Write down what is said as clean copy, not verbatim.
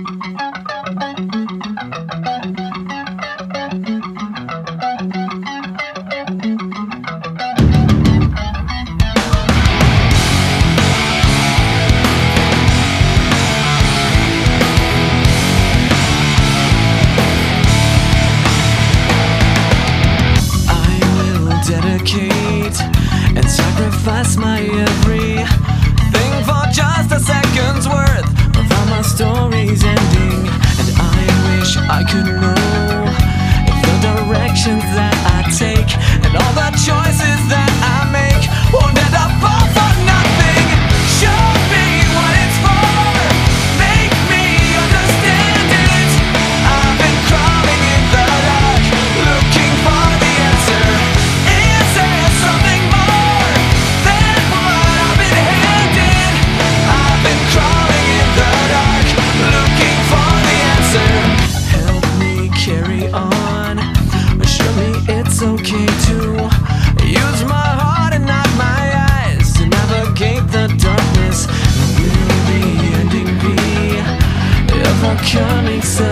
And sacrifice my everything for just a second's worth of all my stories ending. And I wish I could know if the directions that I take and all the choices that I make won't end up all for nothing. Show me what it's for, make me understand it. I've been crawling in the dark, looking for the answer. Is there something more than what I've been handed? I've been crawling in the dark, looking for the answer. Help me carry on, show me it's okay to use my heart and not my eyes to navigate the darkness. Will the ending be ever coming soon?